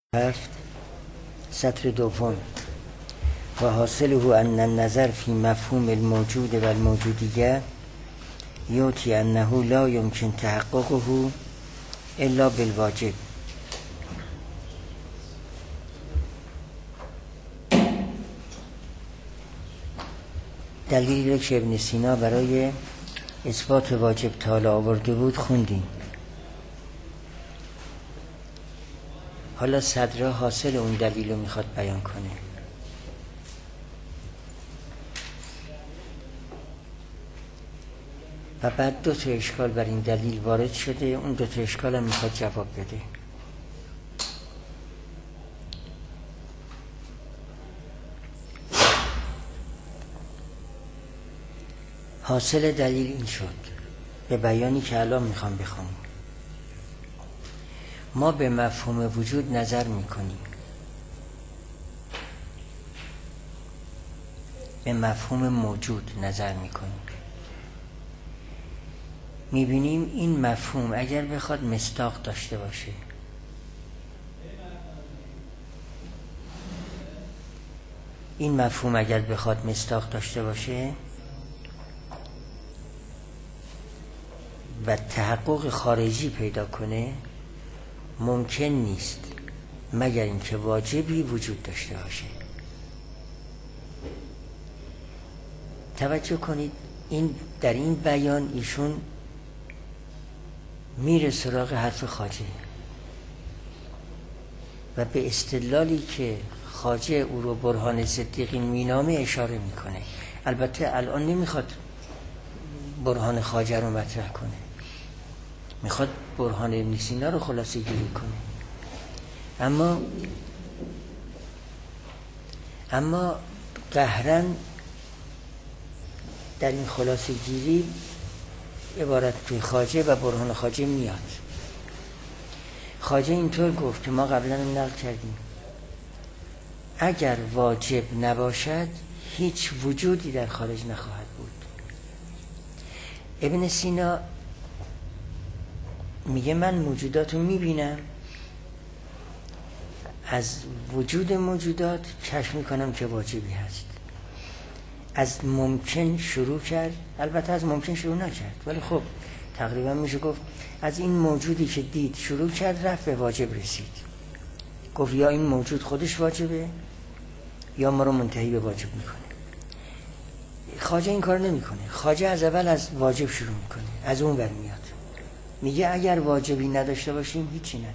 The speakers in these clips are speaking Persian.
7 سطر دوم و حاصله ان النظر فی مفهوم الموجود و الموجودیه یوتی انه لا یمکن تحققه الا بالواجب. دلیلی که ابن سینا برای اثبات واجب تعالی آورده بود خوندیم. حالا صدر حاصل اون دلیل رو میخواد بیان کنه. و بعد دو تا اشکال بر این دلیل وارد شده، اون دو تا اشکال هم میخواد جواب بده. حاصل دلیل این شد به بیانی که الان میخوام بخونیم. ما به مفهوم وجود نظر میکنیم، به مفهوم موجود نظر میکنیم، میبینیم این مفهوم اگر بخواد مصداق داشته باشه، این مفهوم اگر بخواد مصداق داشته باشه و تحقق خارجی پیدا کنه، ممکن نیست مگر اینکه واجبی وجود داشته باشه. توجه کنید، این در این بیان ایشون میره سراغ حرف خواجه و به استدلالی که خواجه او رو برهان صدیقین مینامه اشاره میکنه. البته الان نمیخواد برهان خواجه رو مطرح کنه، میخواد برهان ابن سینا رو خلاصه گیری کنه. اما قهرن در این خلاصه گیری عبارت توی خواجه و برهان خواجه میاد. خواجه اینطور گفت که ما قبلا نقل کردیم، اگر واجب نباشد هیچ وجودی در خارج نخواهد بود. ابن سینا میگه من موجودات رو میبینم، از وجود موجودات کشف میکنم که واجبی هست. از ممکن شروع کرد، البته از ممکن شروع نکرد، ولی خب تقریبا میشه گفت از این موجودی که دید شروع کرد، رفت به واجب رسید. گفت یا این موجود خودش واجبه یا ما رو منتهی به واجب میکنه. خواجه این کار نمیکنه. خواجه از اول از واجب شروع میکنه، از اون ور میاد، میگه اگر واجبی نداشته باشیم هیچی نداره.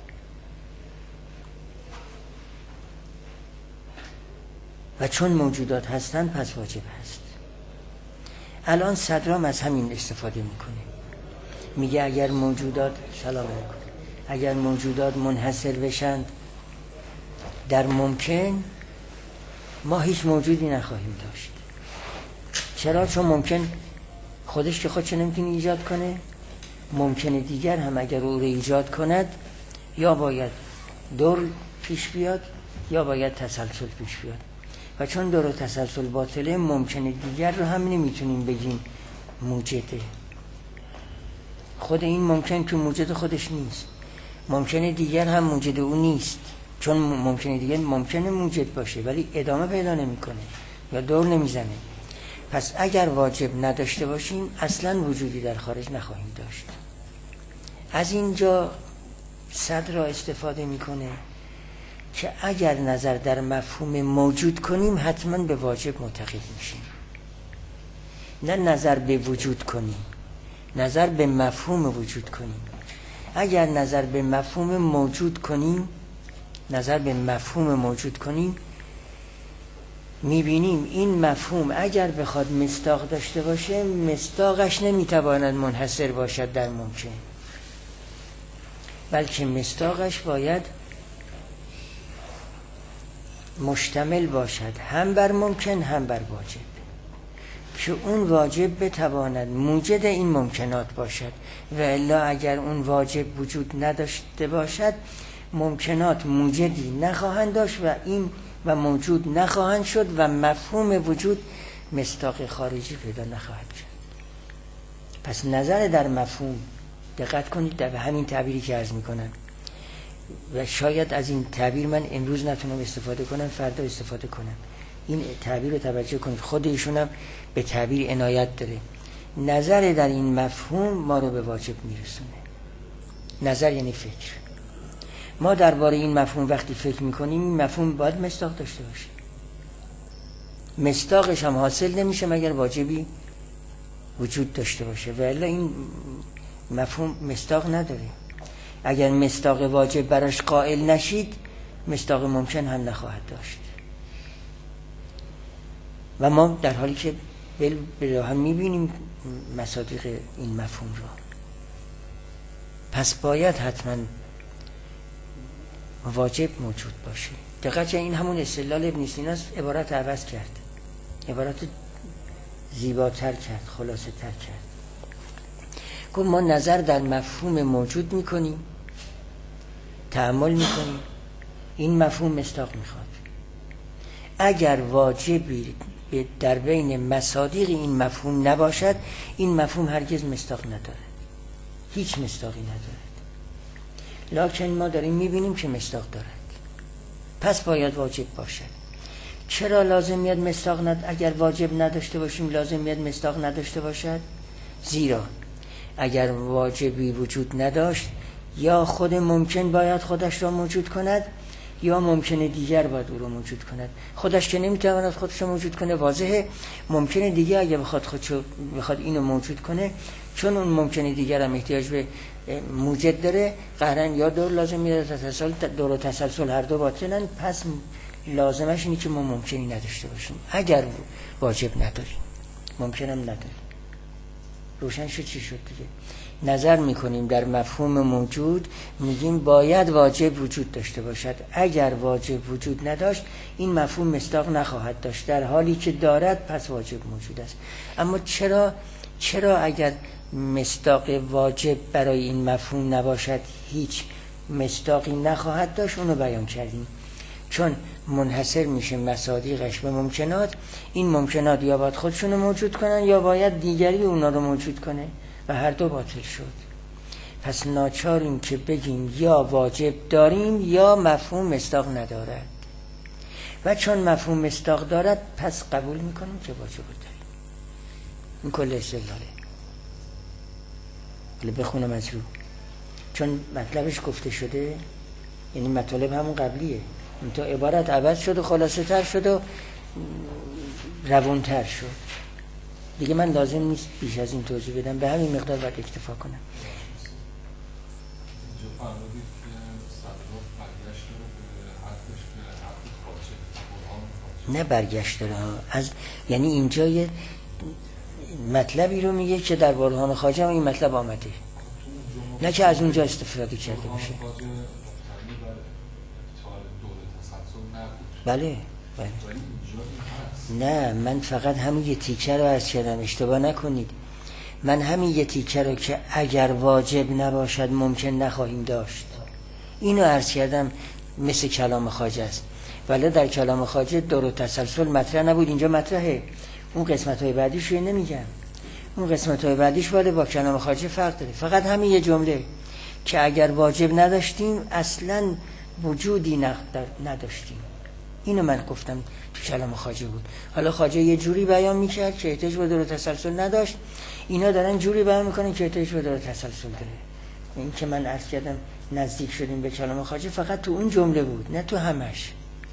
و چون موجودات هستن پس واجب هست. الان صدرام از همین استفاده میکنه، میگه اگر موجودات اگر موجودات منحصر بشند در ممکن، ما هیچ موجودی نخواهیم داشت. چرا؟ چون ممکن خودش که خودش نمیتونه ایجاد کنه، ممکن دیگر هم اگر او رو ایجاد کند یا باید دور پیش بیاد یا باید تسلسل پیش بیاد. و چون دور و تسلسل باطله، ممکن دیگر رو هم نمیتونیم بگیم موجده. خود این ممکن که موجد خودش نیست، ممکن دیگر هم موجد او نیست، چون ممکن دیگر ممکنه موجد باشه ولی ادامه پیدا نمیکنه یا دور نمیزنه. پس اگر واجب نداشته باشیم اصلا وجودی در خارج نخواهیم داشت. از اینجا صدر را استفاده میکنه که اگر نظر در مفهوم موجود کنیم حتما به واجب معتقد میشیم، نه نظر به وجود کنیم، نظر به مفهوم وجود کنیم. اگر نظر به مفهوم موجود کنیم میبینیم این مفهوم اگر بخواد مصداق داشته باشه، مصداقش نمیتواند منحصر باشد در ممکن، بلکه مصداقش باید مشتمل باشد هم بر ممکن هم بر واجب، که اون واجب بتواند موجد این ممکنات باشد. و الا اگر اون واجب وجود نداشته باشد، ممکنات موجدی نخواهند داشت و این و موجود نخواهند شد و مفهوم وجود مصداق خارجی پیدا نخواهد کرد. پس نظر در مفهوم، دقت کنید در همین تعبیری که عرض میکنم، و شاید از این تعبیر من امروز نتونم استفاده کنم، فردا استفاده کنم. این تعبیر رو توجه کنید، خود ایشون هم به تعبیر عنایت داره. نظر در این مفهوم ما رو به واجب میرسونه. نظر یعنی فکر. ما درباره این مفهوم وقتی فکر میکنیم، این مفهوم باید مصداق داشته باشه. مصداقش هم حاصل نمیشه مگر واجبی وجود داشته باشه، و الا این مفهوم مصداق نداره. اگر مصداق واجب براش قائل نشید، مصداق ممکن هم نخواهد داشت. و ما در حالی که به هم میبینیم مصادیق این مفهوم را، پس باید حتما واجب موجود باشه. دقیقاً این همون استدلال ابن سینا است، عبارت عوض کرد، عبارت زیباتر کرد، خلاصه تر کرد. گفت ما نظر در مفهوم موجود میکنیم، تأمل میکنیم، این مفهوم مصداق میخواد. اگر واجبی در بین مصادیق این مفهوم نباشد، این مفهوم هرگز مصداق ندارد، هیچ مصداقی ندارد. لکن ما داریم میبینیم که مصداق دارد، پس باید واجب باشد. چرا لازم میاد مصداق اگر واجب نداشته باشیم لازم میاد مصداق نداشته باشد؟ زیرا اگر واجبی وجود نداشت، یا خود ممکن باید خودش را موجود کند، یا ممکن دیگر باید او را موجود کند. خودش که نمیتواند خودش را موجود کنه، واضحه. ممکن دیگر اگه بخواد اینو موجود کنه، چون اون ممکن دیگر هم احتیاج به موجد داره، قهرن یا دور لازم میاد تسلسل، دور و تسلسل هر دو باطلن، پس لازمش اینه که ما ممکنی نداشته باشیم. اگر واجب نداریم، ممکنم نداریم. روشن شد چی شد دیگه؟ نظر میکنیم در مفهوم موجود، میگیم باید واجب وجود داشته باشد. اگر واجب وجود نداشت، این مفهوم مصداق نخواهد داشت. در حالی که دارد، پس واجب موجود است. اما چرا اگر مصداق واجب برای این مفهوم نباشد، هیچ مصداقی نخواهد داشت؟ اونو بیان کردیم. چون منحصر میشه مصادیقش به ممکنات. این ممکنات یا باید خودشونو موجود کنن، یا باید دیگری اونا رو موجود کنه، و هر دو باطل شد. پس ناچاریم که بگیم یا واجب داریم یا مفهوم مصداق ندارد. و چون مفهوم مصداق دارد، پس قبول میکنیم که واجب داریم. این کل استدلاله. ولی بخونم از رو، چون مطلبش گفته شده، یعنی مطالب همون قبلیه، این تا عبارت عوض شد و خلاصه تر شد و روانتر شد دیگه. من لازم نیست بیش از این توضیح بدم، به همین مقدار باید اکتفا کنم. نه برگشت داره از، یعنی اینجا یه مطلبی رو میگه که در برهان خواجه هم این مطلب آمده، نه که از اونجا استفاده کرده باشه. بله. نه، من فقط همین یه تیکه رو عرض کردم، اشتباه نکنید. من همین یه تیکه رو که اگر واجب نباشد ممکن نخواهیم داشت، اینو عرض کردم. مثل کلام خواجه است، ولی در کلام خواجه دور و تسلسل مطرح نبود، اینجا مطرحه. اون قسمت‌های بعدیش رو نمیگم، اون قسمت‌های بعدیش ولی با کلام خواجه فرق داره. فقط همین یه جمله که اگر واجب نداشتیم اصلاً وجودی نداشتیم، اینو من گفتم تو کلام خواجه بود. حالا خواجه یه جوری بیان میکرد که احتیاج به دور و تسلسل نداشت، اینا دارن جوری بیان میکنن که احتیاج به دور و تسلسل داره. این که من عرض کردم نزدیک شدیم به کلام خواجه فقط تو اون جمله بود، نه تو همش.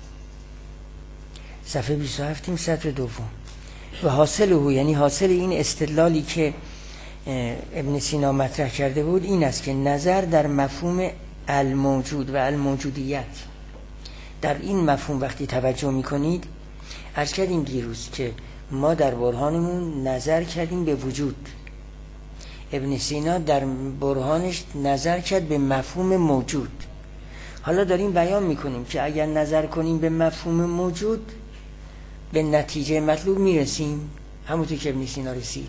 صفحه 27 سطر دوم. و حاصله، یعنی حاصل این استدلالی که ابن سینا مطرح کرده بود این است که نظر در مفهوم الموجود و الموجودیت، در این مفهوم وقتی توجه میکنید، عرض کردیم دیروز که ما در برهانمون نظر کردیم به وجود، ابن سینا در برهانش نظر کرد به مفهوم موجود. حالا داریم بیان میکنیم که اگر نظر کنیم به مفهوم موجود به نتیجه مطلوب میرسیم، همونطور که ابن سینا رسید.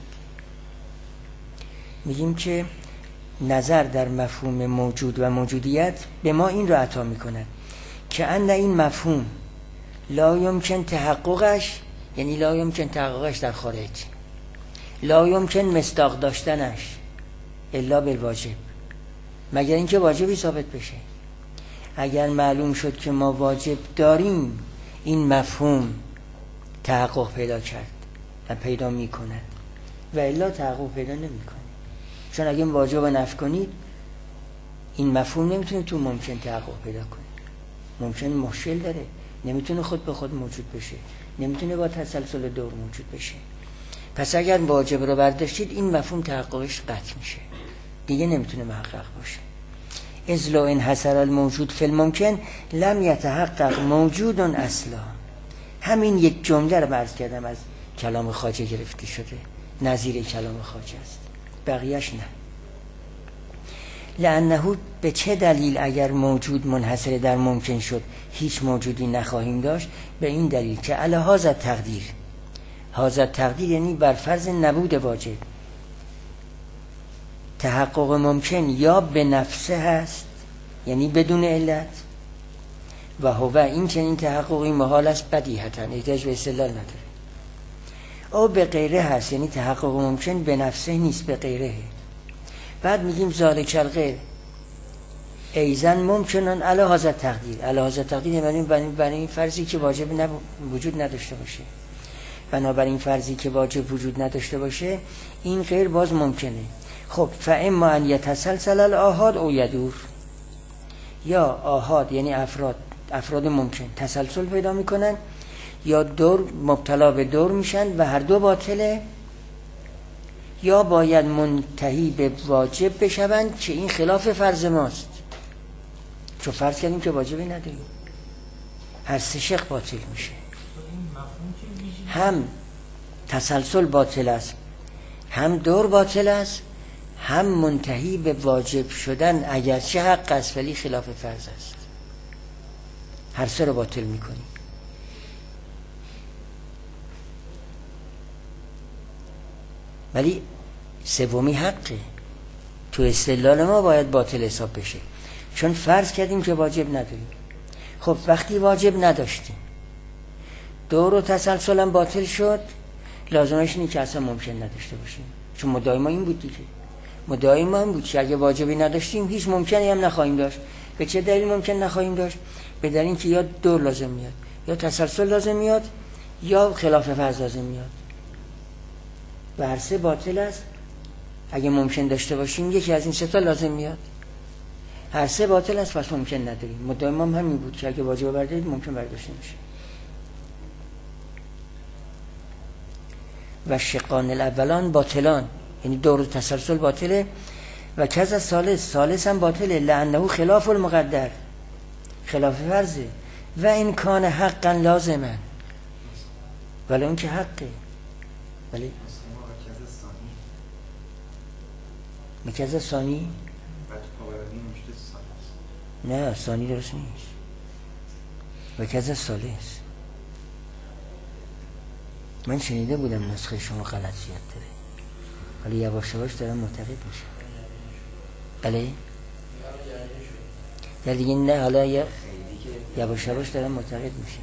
میگیم که نظر در مفهوم موجود و موجودیت به ما این رو عطا میکنن که ان این مفهوم لا یمکن تحققش، یعنی لا یمکن تحققش در خارج، لا یمکن مصداق داشتنش الا بالواجب، مگر اینکه واجبی ثابت بشه. اگر معلوم شد که ما واجب داریم، این مفهوم تحقق پیدا کرد و پیدا میکنه، و الا تحقق پیدا نمیکنه. چون اگه واجب رو نفی کنید، این مفهوم نمیتونه تو ممکن تحقق پیدا کنه. ممکن مشکل داره، نمیتونه خود به خود موجود بشه، نمیتونه با تسلسل دور موجود بشه. پس اگر واجب رو برداشتید، این مفهوم تحققش قطع میشه، دیگه نمیتونه محقق باشه. اذ لو انحصر الموجود فی الممکن لم یتحقق موجود اصلا. همین یک جمله رو عرض کردم از کلام خواجه گرفته شده، نظیر کلام خواجه است، بقیهش نه. لانه به چه دلیل اگر موجود منحصر در ممکن شد هیچ موجودی نخواهیم داشت؟ به این دلیل که علی هذا تقدیر، هذا تقدیر یعنی بر فرض نبود واجب، تحقق ممکن یا به نفسه هست، یعنی بدون علت، و هو این چنین تحققی محال است بدیهتا، احتیاج به استدلال نداره. او به غیره هست، یعنی تحقق ممکن به نفسه نیست، به غیره. بعد میگیم ذالک الغیر ایزن ممکنن علی هذا تقدیر. علی هذا تقدیر یعنی برای این فرضی که واجب وجود نداشته باشه. بنابراین فرضی که واجب وجود نداشته باشه، این غیر باز ممکنه. خب فاما ان یتسلسل الاحاد او یدور، یا آحاد یعنی افراد ممکن تسلسل پیدا میکنن، یا دور مبتلا به دور میشن و هر دو باطله، یا باید منتهی به واجب بشوند که این خلاف فرض ماست، چون فرض کردیم که واجبی نداریم. هر سه شق باطل میشه، هم تسلسل باطل است، هم دور باطل است، هم منتهی به واجب شدن اگرچه حق است ولی خلاف فرض است. هر سه رو باطل میکنیم. ولی سومی حقه، تو استدلال ما باید باطل حساب بشه، چون فرض کردیم که واجب نداریم. خب وقتی واجب نداشتیم، دور و تسلسل هم باطل شد، لازمش اینه که اصلا ممکن نداشته باشیم، چون مدعای ما این بود دیگه. مدعای ما این بود که اگه واجبی نداشتیم هیچ ممکنی هم نخواهیم داشت. به چه دلیل ممکن نخواهیم داشت؟ به دلیل که یا دور لازم میاد، یا تسلسل لازم میاد، یا خلاف فرض لازم میاد، و هر سه باطل است. اگه ممکن داشته باشیم یکی از این سه تا لازم میاد. هر سه باطل است، پس ممکن نداریم. مدعای ما هم همین بود که اگه واجب بردارید ممکن برداشته میشه. و شقان الاولان باطلان، یعنی دور و تسلسل باطله، و کذا ثالث هم باطله، لانه خلاف المقدر، خلاف فرضه، و این کان حقا لازما، ولی اون که حقه. ولی مکذا ثانی نه، ثانی درست نیست، و کذا ثالث. من شنیده بودم نسخه شما غلطیت داره، ولی یواش یواش دارم معتقد میشم. بله در دیگه نه، حالا یواش یواش دارم معتقد میشم.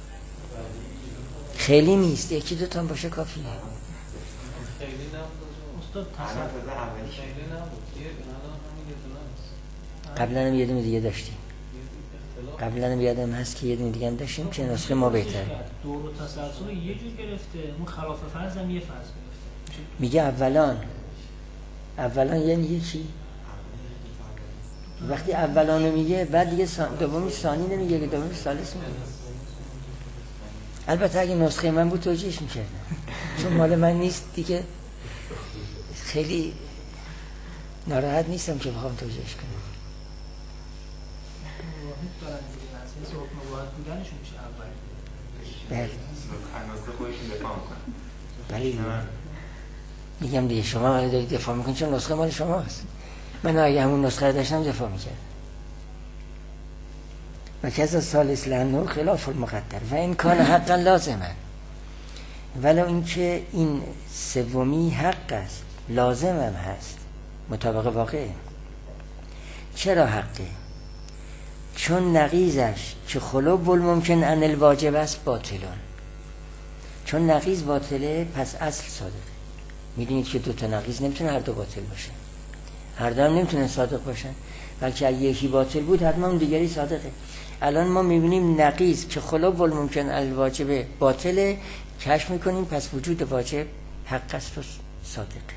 خیلی نیست، یکی دو تا باشه کافیه. خیلی نبود قبلا هم یه دونه دیگه داشتیم، قبلا هم یادم هست که یه دونه دیگه هم داشتیم که نسخه ما بهتره. دور و تسلسل یه جور گرفته، اون خلاف فرض هم یه فرض گرفته. میگه اولان یعنی یکی، وقتی اولانو میگه بعد دیگه دومی ثانی نمیگه، دومی ثالث میگه. البته اگه نسخه من بود توجیهش میکردم، چون مال من نیست دیگه، خیلی ناراحت نیستم که بخوام توجیهش کنم. بله میگم دیگه شما ولی دارید دفاع میکنید چون نسخه مال شما هست. من اگه همون نسخه رو داشتم دفاع میکرد. و کذا ثالث لانه خلاف المقدر و این کان حقا لازمه، ولو اینکه این سومی حق است، لازم هم هست، مطابق واقعه. چرا حقه؟ چون نقیضش که خلو الممکن ان الواجب است باطلان. چون نقیض باطله پس اصل صادقه. میدونید که دو تا نقیض نمیتونه هر دو باطل باشه، هر دو هم نمیتونه صادق باشن. بلکه اگه یکی باطل بود حتما اون دیگری صادقه. الان ما میبینیم نقیض که خلاف الممکن الواجب باطله، کشف میکنیم پس وجود واجب حق است و صادقه.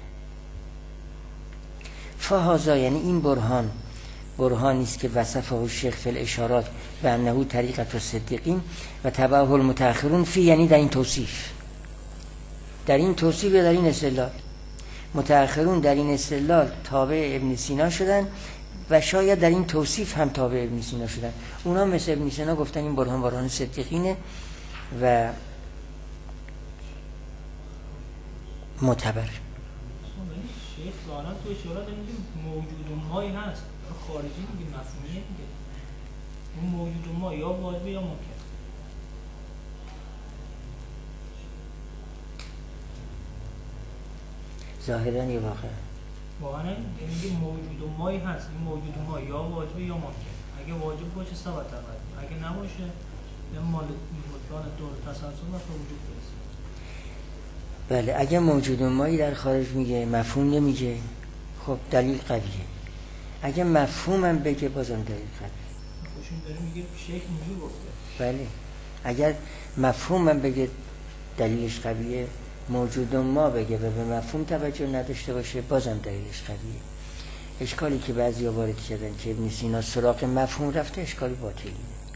فهذا یعنی این برهانی است که وصفه الشیخ فی الاشارات به انه طریقة الصدیقین و تبعه المتأخرون فی، یعنی در این توصیف در این استدلال متأخرون در این استدلال تابع ابن سینا شدن و شاید در این توصیف هم تابع ابن سینا شدن. اونا مثل ابن سینا گفتن این برهان صدیقینه و معتبر. شیخ ظاهرا تو اشارات میگه موجود مایی هست، خارجی میگه مفهومیه دیگه. اون موجود ما یا واجب یا ممکن. ظاهرا یا واقعا میگه موجود مایی هست، این موجود ما یا واجب یا ممکن. اگه واجب باشه ثبت عمل، اگه نباشه یا مال بطلان دور تسلسل و وجود برسه. بله اگه موجود مایی در خارج میگه مفهوم نمیگه، خب دلیل قویه. اگه مفهومم بگه بازم دلیل قویه. خوشون داره میگه شیخ اینجور گفته. بله اگر مفهومم بگه دلیلش قویه، موجود ما بگه و به مفهوم توجه نداشته باشه بازم دلیلش قویه. اشکالی که بعضیا وارد کردن که ابن سینا سراغ مفهوم رفته اشکالی باطلیه.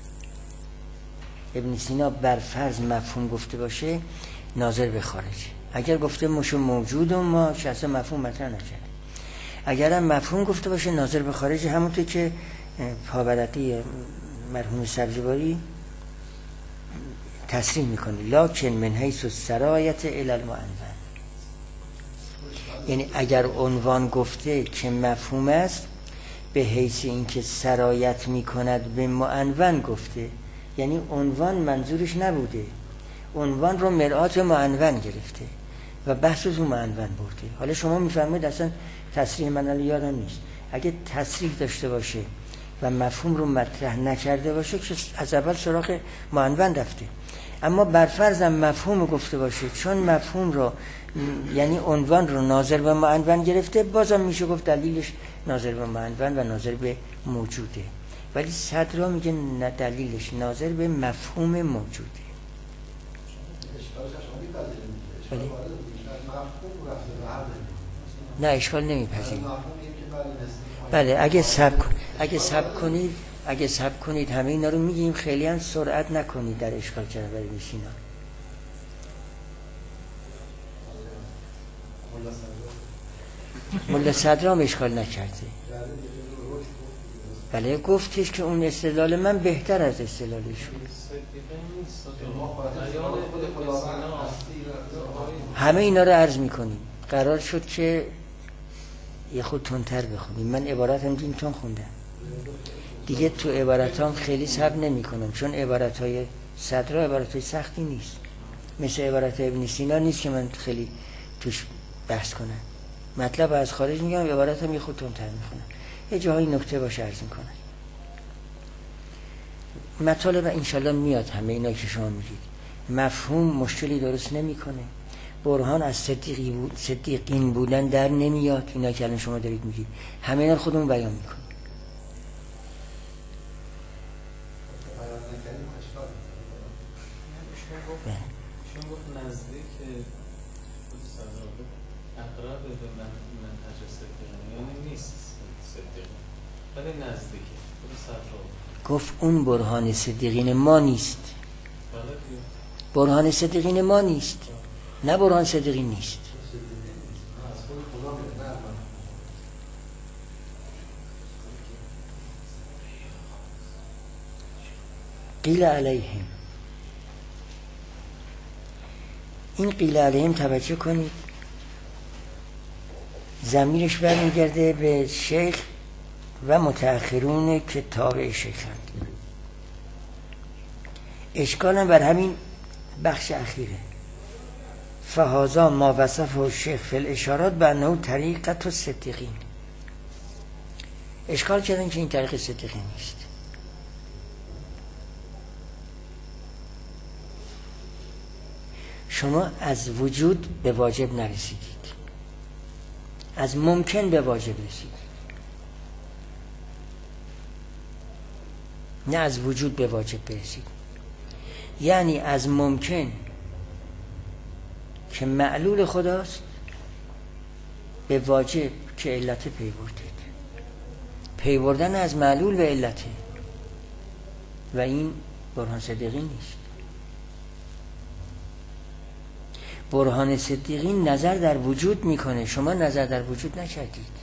ابن سینا بر فرض مفهوم گفته باشه ناظر به خارج، اگر گفته مشو موجود ما اصلا مفهوم مطرح نکرده. اگر هم مفهوم گفته باشه ناظر به خارج، همونطور که پاورقی مرحوم سبزواری تصریح میکنه لکن من حیث السرایت الی المعنون، یعنی اگر عنوان گفته که مفهوم است به حیث اینکه سرایت میکند به معنون گفته، یعنی عنوان منظورش نبوده، عنوان رو مرآت معنون گرفته و بحث رو معنون برده. حالا شما میفرمایید اصلا تصریح من یادم نیست، اگه تصریح داشته باشه و مفهوم رو مطرح نکرده باشه که از اول سراغ معنون رفته. اما برفرضم مفهوم گفته باشه چون مفهوم رو یعنی عنوان رو ناظر به معنون گرفته، بازم میشه گفت دلیلش ناظر به معنون و ناظر به موجوده. ولی صدرا میگه دلیلش ناظر به مفهوم موجوده. نه اشکال نمیپذیریم. بله اگه سب کنید همه اینا رو میگیم، خیلی هم سرعت نکنید در اشکال کردن برای میشینا. ملا صدرام اشکال نکرده. بله گفتش که اون استدلال من بهتر از استدلالشون. همه اینا رو عرض میکنیم. قرار شد که یه خود تندتر بخونیم. من عبارتم دین تون خوندم دیگه، تو عبارتام خیلی صبر نمی کنم چون عبارتهای صدرا عبارتهای سختی نیست، مثل عبارت ابن سینا نیست که من خیلی توش بحث کنم. مطلب از خارج میگم، عبارتم یه خود تندتر میخونم، یه جاهای نکته باشه عرض میکنم. مطالب انشالله میاد همه اینا که شما میگید. مفهوم مشکلی درست نمیکنه، برهان از صدیقین بودن در نمیاد، اینا که الان شما دارید میگید همه اینا خودمون بیان میکنیم. شما گفت نزدیک اقرب به منهج صدیقین، یعنی نیست صدیقین ولی نزدیکه. گفت اون برهان صدیقین ما نیست، برهان صدیقین ما نیست، نه برهان صدیقین نیست. قیل علیهم، این قیل علیهم توجه کنید ضمیرش برمیگرده به شیخ و متأخرون که تابع شیخند. اشکالم بر همین بخش اخیره. فهذا ما وصفه الشیخ فی الاشارات بانه طریقة الصدیقین. اشکال کردن که این طریق صدیقین نیست. شما از وجود به واجب نرسیدید، از ممکن به واجب رسیدید. نه از وجود به واجب برسید. یعنی از ممکن که معلول خداست به واجب که علت پی بردید. پی بردن از معلول به علته و این برهان صدیقی نیست. برهان صدیقی نظر در وجود میکنه، شما نظر در وجود نکردید،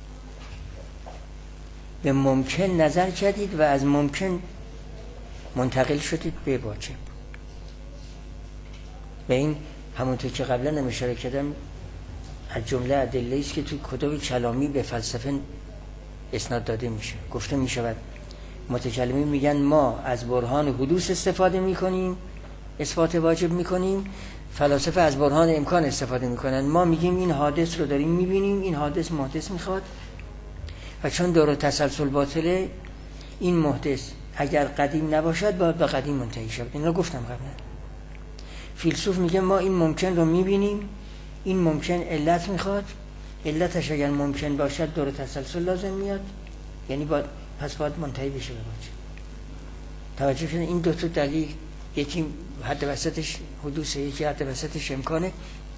به ممکن نظر کردید و از ممکن منتقل شدید به واجب. و این همونطور که قبلا هم اشاره کردم از جمله ادله است که تو کتب کلامی به فلسفه اسناد داده میشه. گفته میشود متکلمین میگن ما از برهان حدوث استفاده میکنیم، اثبات واجب میکنیم، فلاسفه از برهان امکان استفاده میکنن. ما میگیم این حادث رو داریم میبینیم، این حادث محدث میخواد و چون دور تسلسل باطله این محدث اگر قدیم نباشد باید به قدیم منتهی شود. این رو گفتم قبلا. فیلسوف میگه ما این ممکن رو میبینیم، این ممکن علت میخواد، علتش اگر ممکن باشد دور تسلسل لازم میاد، یعنی پس باید منتهی بشه به واجب. توجه کنید این دو تا دلیل، یکی حد وسطش حدوثه، یکی حد وسطش امکانه،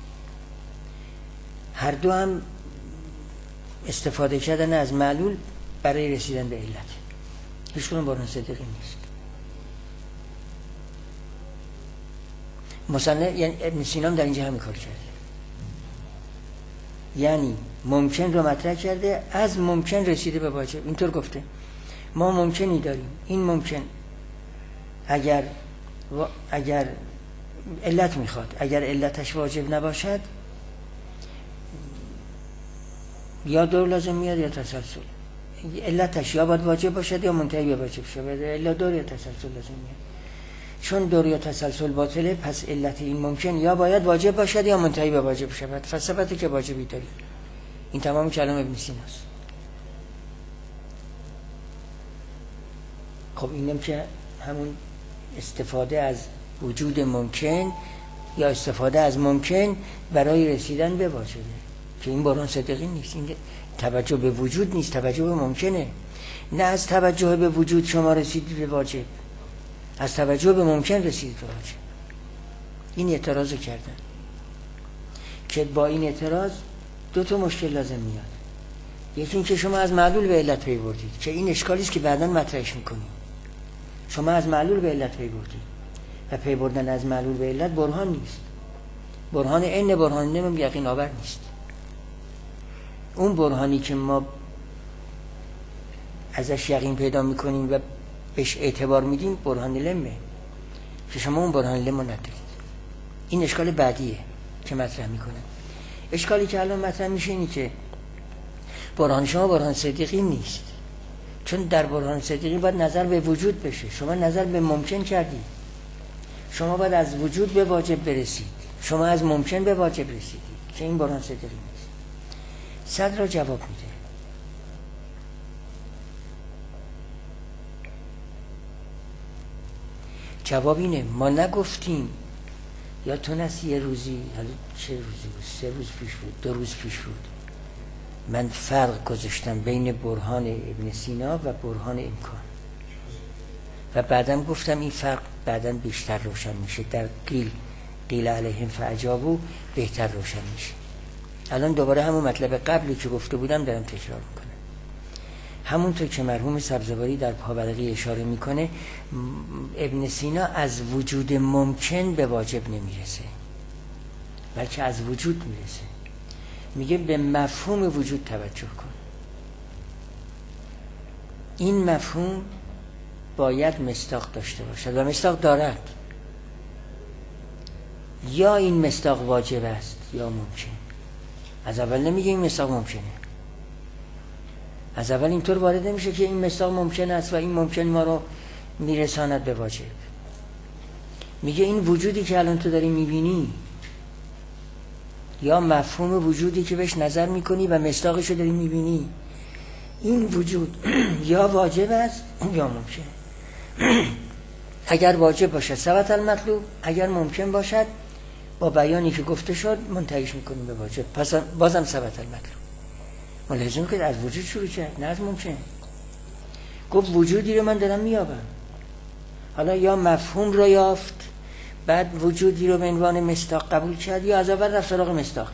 هر دو هم استفاده کردن از معلول برای رسیدن به علت. هیچ کنون برهان صدیقی نیست. مصنف یعنی ابن سینا در اینجا همین کار کرده، یعنی ممکن رو مطرح کرده، از ممکن رسیده به واجب. اینطور گفته ما ممکنی داریم، این ممکن اگر علت میخواد، اگر علتش واجب نباشد یا دور لازم میاد یا تسلسل. علتش یا باید واجب باشد یا منتهی به واجب شود، الا دور یا تسلسل لازم میاد. چون دور یا تسلسل باطله پس علت این ممکن یا باید واجب باشد یا منتهی به واجب شود. فلسفتی که واجبی داری. این تمام کلام ابن سیناست. خب اینم که همون استفاده از وجود ممکن یا استفاده از ممکن برای رسیدن به واجبه که این برهان صدیقی نیست. این توجه به وجود نیست، توجه به ممکنه. نه از توجه به وجود شما رسیدید به واجب، از توجه به ممکن رسیدید به واجب. این اعتراض کردن که با این اعتراض دو تا مشکل لازم میاد. یکی این که شما از معلول به علت پی بردید که این اشکالی است که بعداً مطرحش میکنیم. شما از معلول به علت پی بردید و پی بردن از معلول به علت برهان نیست. برهان عین برهان نمیم یقین آور نیست. اون برهانی که ما ازش یقین پیدا میکنیم و بهش اعتبار میدیم برهان لمه که شما اون برهان لمو ندارید. این اشکال بعدیه که مطرح میکنه. اشکالی که الان مطرح میشه اینی که برهان شما برهان صدیقی نیست، چون در برهان صدیقی باید نظر به وجود بشه. شما نظر به ممکن کردید، شما باید از وجود به واجب برسید، شما از ممکن به واجب رسیدید که این برهان صدیقی نیست. صدر جواب میده. جواب اینه ما نگفتیم یا تو نسی یه روزی، حالا چه روزی بود، 3 روز پیش بود، 2 روز پیش بود، من فرق گذاشتم بین برهان ابن سینا و برهان امکان و بعدم گفتم این فرق بعدم بیشتر روشن میشه، در قیل علیهم فاجابوا بهتر روشن میشه. الان دوباره همون مطلب قبلی که گفته بودم دارم تکرار میکنم. همونطور که مرحوم سبزواری در پاورقی اشاره میکنه، ابن سینا از وجود ممکن به واجب نمیرسه بلکه از وجود میرسه. میگه به مفهوم وجود توجه کن. این مفهوم باید مصداق داشته باشد و مصداق دارد. یا این مصداق واجب است یا ممکن. از اول نمیگه این مصداق ممکنه. از اول اینطور وارد نمیشه که این مصداق ممکن است و این ممکن ما رو میرساند به واجب. میگه این وجودی که الان تو داری میبینی یا مفهوم وجودی که بهش نظر میکنی و مصداقش رو داری میبینی، این وجود یا واجب است یا ممکن. اگر واجب باشد ثبت المطلوب، اگر ممکن باشد با بیانی که گفته شد منتهیش میکنیم به واجب، پس بازم ثبت المطلوب. ملاحظه میکنید از وجود شروع کرد نه از ممکن. گفت وجودی رو من دارم میابم، حالا یا مفهوم رو یافت بعد وجودی رو به عنوان مصداق قبول کرد، یا از اول رفت سراغ مصداق.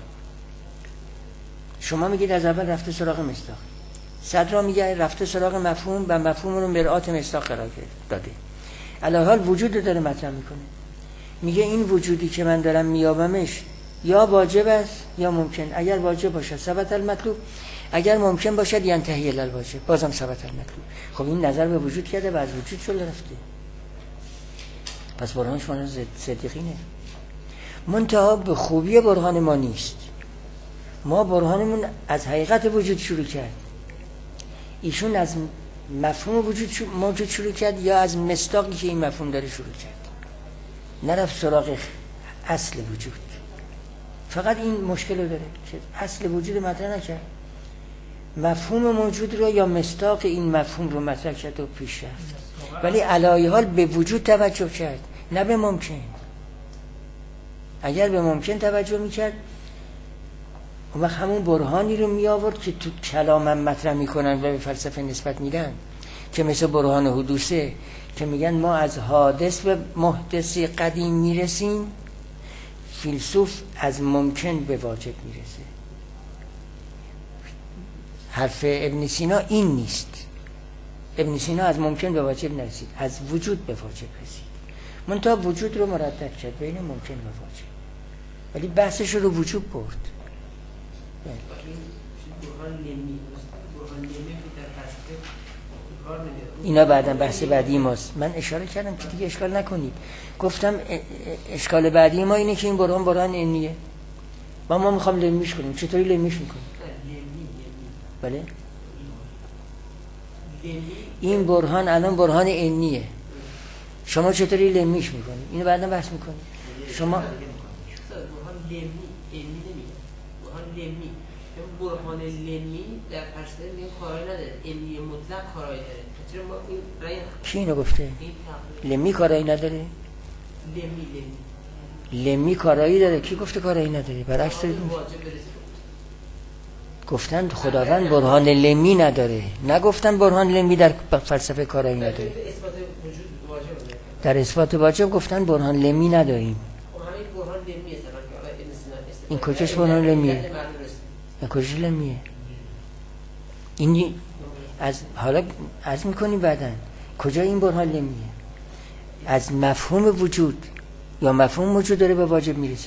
شما میگید از اول رفته سراغ مصداق، صدرا میگه رفته سراغ مفهوم و مفهوم رو مرآت مصداق قرار داده. علی حال وجود رو داره مطرح میکنه، میگه این وجودی که من دارم میابمش یا واجب است یا ممکن. اگر واجب باشد ثبت المطلوب، اگر ممکن باشد ینتهی الی الواجب، بازم ثبت المطلوب. خب این نظر به وجود کرده و از وجود شده رفته، پس برهانش مال صدیقینه. منتها به خوبی برهان ما نیست. ما برهانمون از حقیقت وجود شروع کرد، ایشون از مفهوم وجود شروع کرد یا از مصداقی که این مفهوم داره شروع کرد، نرفت سراغ اصل وجود. فقط این مشکل رو داره که اصل وجود مطرح نکرد، مفهوم موجود رو یا مصداق این مفهوم رو مطرح کرد و پیش رفت، ولی علایه حال به وجود توجه کرد نه به ممکن. اگر به ممکن توجه میکرد اون وقت همون برهانی رو می آورد که تو کلامم مطرح میکنن و به فلسفه نسبت میدن، که مثل برهان حدوثه که میگن ما از حادث به محدث قدیم میرسیم، فیلسوف از ممکن به واجب میرسه. حرف ابن سینا این نیست. ابن سینا از ممکن به واجب نرسید، از وجود به واجب رسید. منتها وجود رو مردد کرد بین ممکن و واجب، ولی بحثش رو وجود برد. اینا بعداً بحث بعدی ماست. من اشاره کردم که دیگه اشکال نکنید. گفتم اشکال بعدی ما اینه که این برهان علمیه. ما میخوام لمیش کنیم. چطوری لمیش میکنیم؟ بله؟ این برهان الان برهان علمیه. شما چطوری لمیش میکنید؟ اینو بعداً بحث میکنید. شما برهان علمی برهان علمی در پرسنل این کارایی نداره، علمی مطلق کارایی داره. چرا ما این رأی کی اینو گفته؟ لمی کارایی نداره؟ لمی کارایی داره. کی گفته کارایی نداره؟ برعکس گفتن خداوند برهان لمی نداره، نگفتن برهان لمی در فلسفه کارایی نداره. در اثبات واجب گفتن برهان لمی نداریم. این کجاش برهان لمیه؟ این کجاش لمیه؟ این از حالا عرض میکنیم بعداً کجا این برهان لمیه؟ از مفهوم وجود یا مفهوم وجود داره به واجب میرسه،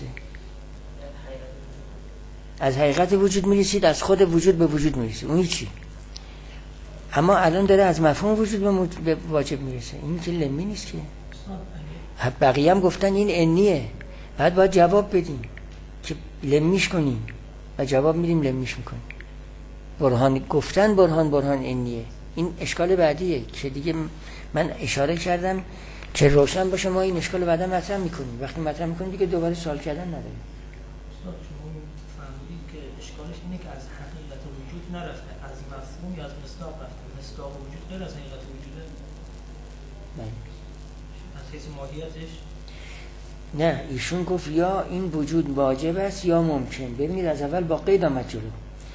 از حقیقت وجود میرسید، از خود وجود به وجود میرسه. اون چی؟ اما الان داره از مفهوم وجود به واجب میرسه. این که لمی نیست که. بقیه هم گفتن این عنیه، بعد باید جواب بدیم که لمیش کنیم و جواب میدیم لمیش میکنیم. برهان گفتن برهان عنیه. این اشکال بعدیه که دیگه من اشاره کردم که روشن باشه. ما این اشکال بعدا مطرح میکنیم. وقتی مطرح میکنیم دیگه دوباره سوال کردن نداریم. استاد شما فهمیدید که اشکالش اینه که از حقیقت وجود نرفته، از مفهوم یا از مصداق رفته. مصداق وجود غیر از حقیقت وجوده. بله. از حیث ماهیتش نه، ایشون گفت یا این وجود واجب است یا ممکن. ببینید از اول با قید آمد جلو،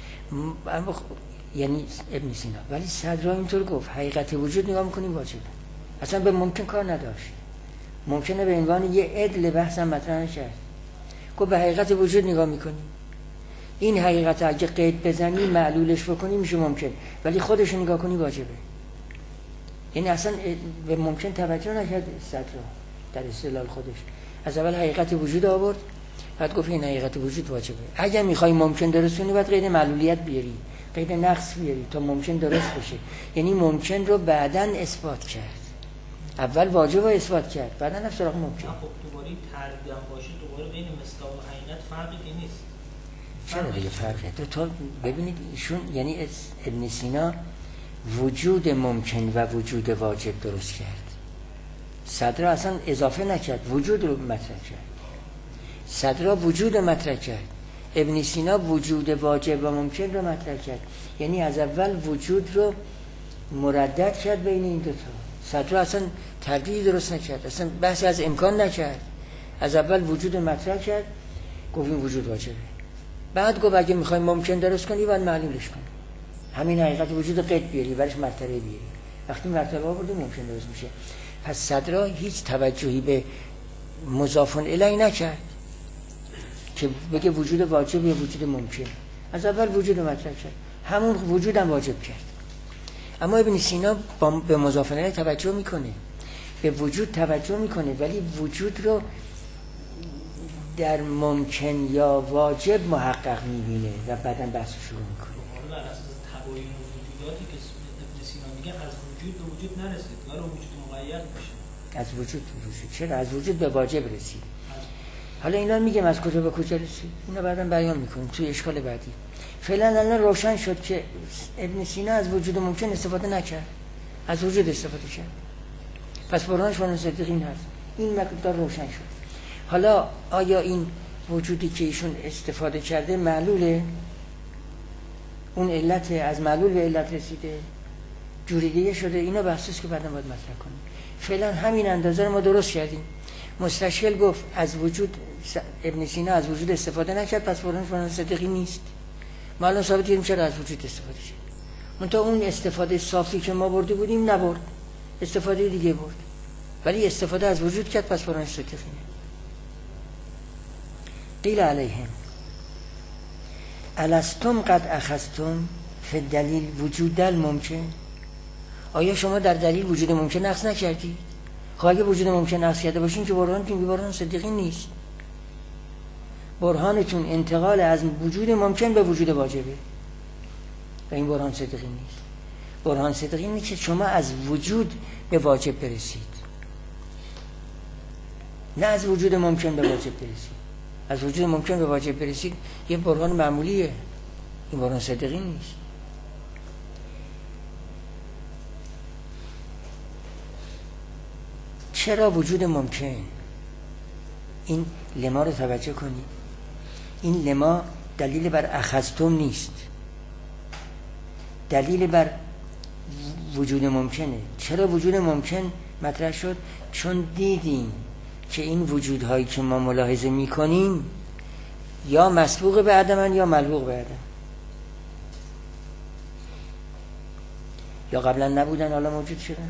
یعنی ابن سینا. ولی صدرا اینطور گفت حقیقت وجود نگاه میکنیم واجبه، اصلا به ممکن کار نداشت. ممکنه به عنوان یه عدل بحث هم مطرح نشد. گفت به حقیقت وجود نگاه میکنیم، این حقیقت اگه قید بزنی معلولش بکنی میشه ممکن، ولی خودش نگاه کنی واجبه. یعنی اصلا به ممکن توجه نکرد صدرا در استدلال خودش. از اول حقیقت وجود آورد، بعد گفت این حقیقت وجود واجبه. اگر میخوای ممکن درست کنی باید قید معلولیت بیاری، قید نقص بیاری تا ممکن درست بشه. یعنی ممکن رو بعداً اثبات کرد. اول واجب رو اثبات کرد، بعداً رفت سراغ ممکن. خب دوباره تربیت باشه، دوباره بین مصداق و حقیقت فرقی نیست. چرا دیگه فرقه؟ تو ببینید ایشون یعنی ابن سینا وجود ممکن و وجود واجب درست کرد. صدرا اصلا اضافه نکرد، وجود رو مطرح کرد. صدرا وجود مطرح کرد، ابن سینا وجود واجب و ممکن رو مطرح کرد. یعنی از اول وجود رو مردد کرد بین این دوتا. صدرا اصلا تردیدی درست نکرد، اصلا بحثی از امکان نکرد. از اول وجود مطرح کرد، گفت این وجود واجبه. بعد گفت اگه میخوای ممکن درست کنی باید معلولش کنی. همین حقیقت وجود قید بیاری، برش مرتبه بیاری. وقتی مرتبه آوردی ممکن درست میشه. پس صدرا هیچ توجهی به مضاف الیه نکرد که بگه وجود واجب یا وجود ممکن. از اول وجود مطرح کرد، همون وجود هم واجب کرد. اما ابن سینا به مضاف الیه توجه میکنه، به وجود توجه میکنه، ولی وجود رو در ممکن یا واجب محقق میبینه و بعداً بحث شروع میکنه. بر اساس تباین موجوداتی که ابن سینا میگه از وجود به وجود نرسید، داره وجود مقید میشه. از وجود به وجود، چرا از وجود به واجب رسید؟ حالا اینا میگم از کجا به کجا رسید، اینا بعداً بیان میکنیم توی اشکال بعدی. فعلا الان روشن شد که ابن سینا از وجود ممکن استفاده نکرد، از وجود استفاده کرد. پس برهانش برهان صدیقین هست. این مقدار روشن شد. حالا آیا این وجودی که ایشون استفاده کرده معلوله؟ اون علت از معلول به علت رسیده؟ جوری دیگه شده؟ اینا بحثیست که بعدا باید مطرح کنیم. فعلا همین اندازه رو ما درست کردیم. مستشکل گفت از وجود، ابن سینا از وجود استفاده نکرد، پس برهانش برهان صدیقی نیست. ما الان ثابت کردیم چرا از وجود استفاده شد. منتها اون استفاده صافی که ما برده بودیم نبرد، استفاده دیگه برد، ولی استفاده از وجود کرد، پس برهانش صدیقی نیست. قیل علیهم الستم قد اخذتم فی الدلیل وجود الممکن. آیا شما در دلیل وجود ممکن نقص نکردید؟ خب اگه وجود ممکن نقص کرده باشین که برهانتون برهان صدیقی نیست. برهانتون انتقال از وجود ممکن به وجود واجبه و این برهان صدیقی نیست. برهان صدیقی اینه که شما از وجود به واجب برسید، نه از وجود ممکن به واجب برسید. از وجود ممکن به واجب برسید یه برهان معمولیه، این برهان صدیقی نیست. چرا وجود ممکن؟ این لما رو توجه کنید. این لما دلیل بر اخذتم نیست، دلیل بر وجود ممکنه. چرا وجود ممکن مطرح شد؟ چون دیدیم که این وجودهایی که ما ملاحظه میکنیم یا مسبوق به عدمن یا ملحوق به عدم، یا قبلا نبودن حالا موجود شدن،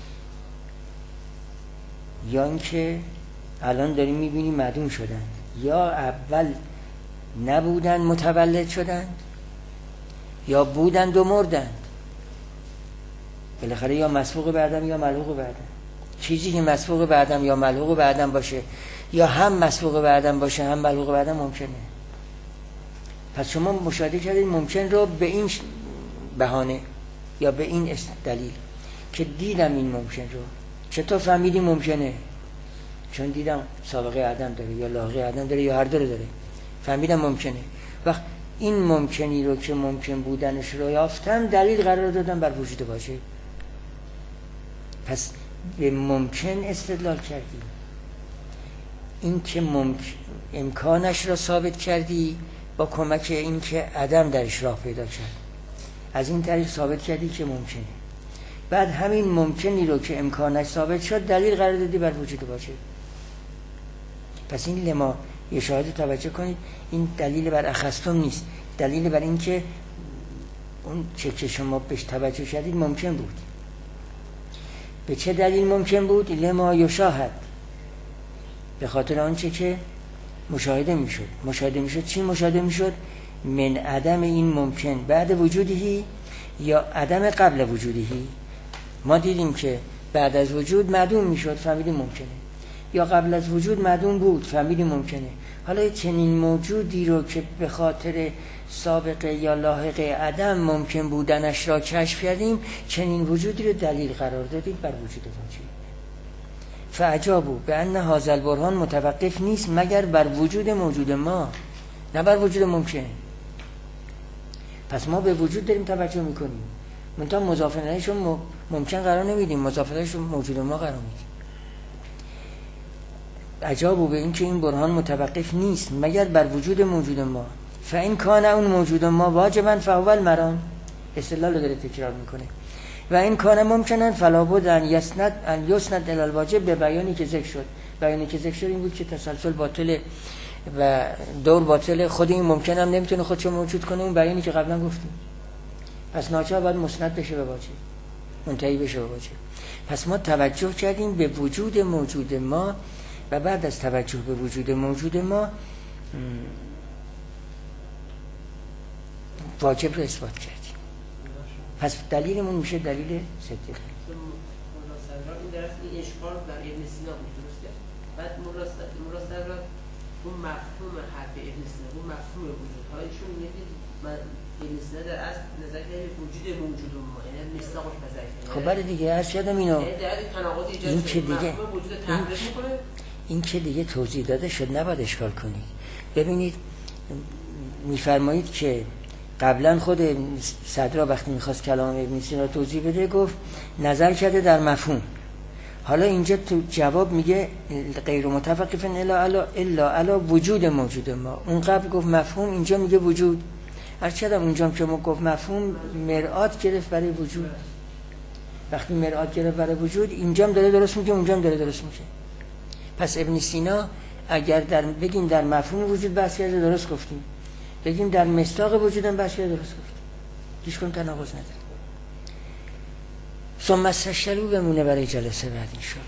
یا اینکه الان داریم میبینیم معدوم شدن، یا اول نبودن متولد شدن، یا بودند و مردند. بالاخره یا مسبوق به عدم یا ملحوق به عدم. چیزی که مسبوق به عدم یا ملحوق به عدم باشه، یا هم مسبوق به عدم باشه هم ملحوق به عدم، ممکنه. پس شما مشاهده کردید ممکن رو به این بهانه یا به این دلیل که دیدم این ممکن رو. چطور فهمیدی ممکنه؟ چون دیدم سابقه عدم داره یا لاحقه عدم داره یا هر دو داره، فهمیدم ممکنه. وقت این ممکنی رو که ممکن بودنش رو یافتم دلیل قرار دادم بر وجود واجب. پس به ممکن استدلال کردی، این که امکانش را ثابت کردی با کمک این که عدم درش راه پیدا کرد، از این طریق ثابت کردی که ممکنه. بعد همین ممکنی رو که امکانش ثابت شد دلیل قرار دادی بر وجود واجب. پس این لما یه شاهد توجه کنید، این دلیل بر اخذتم نیست، دلیل بر این که اون چه که شما بهش توجه کردید ممکن بود. به چه دلیل ممکن بود؟ لما یشاهد، به خاطر آنچه که مشاهده میشد. مشاهده میشد چی مشاهده میشد؟ من عدم این ممکن بعد وجودی یا عدم قبل وجودی. ما دیدیم که بعد از وجود معدوم میشد، فهمیدیم ممکنه، یا قبل از وجود معدوم بود، فهمیدیم ممکنه. حالا چنین موجودی رو که به خاطر سابقه یا لاحقه عدم ممکن بودنش را کشف کردیم، چنین وجودی رو دلیل قرار دادیم بر وجود واجب. فعجابو به ان هذا البرهان متوقف نیست مگر بر وجود موجود ما، نه بر وجود ممکن. پس ما به وجود داریم توجه میکنیم، منتها مضاف الیهشون ممکن قرار نمیدیم، مضاف الیهشون موجود ما قرار میدیم. عجابو به این که این برهان متوقف نیست مگر بر وجود موجود ما. فإن کان اون موجود ما واجبا فهو المرام، استدلال رو داره تکرار میکنه. و این کان ممکنن فلا بد ان یسند الی الواجب، به بیانی که ذکر شد. بیانی که ذکر شد این بود که تسلسل باطله و دور باطله، خود این ممکن هم نمیتونه خودشو موجود کنه، اون بیانی که قبلا گفتیم. پس ناچار باید مسند بشه به واجب، منتهی بشه به واجب. پس ما توجه کردیم به وجود موجود ما و بعد از توجه به وجود موجود ما واجب رو اثبات کردیم. پس دلیلمون میشه دلیل صدق. این درست این اشکال در ابن سینا بود، درسته؟ بعد مولا صدرا اون مفهوم حرف ابن سینا، اون مفهوم وجودهایشون میگه من ابن سینا در اصل نظر کرده وجود موجود ما، یعنی مصداقش نظر کرده. خب برای دیگه عرض کردم اینو، این که دیگه این که دیگه توضیح داده شد، نباید اشکال کنید. ببینید میفرمایید که قبلا خود صدرا وقتی میخواست کلام ابن سینا توضیح بده گفت نظر کرده در مفهوم. حالا اینجا تو جواب میگه غیر متوقف الا علی وجود موجود ما. اون قبل گفت مفهوم، اینجا میگه وجود. هرچند اونجا که ما گفت مفهوم مرآت گرفت برای وجود. وقتی مرآت گرفت برای وجود، اینجا هم داره درست میگه، اونجا هم داره درست میگه. پس ابن سینا اگر بگیم در مفهوم وجود بحث کرده درست گفتیم، بگیم در مصداق وجودم بحث کرده درست گفتیم، هیچ کدوم تناقض نداره. ثم استشهدوا بمونه برای جلسه بعد ان شاء الله.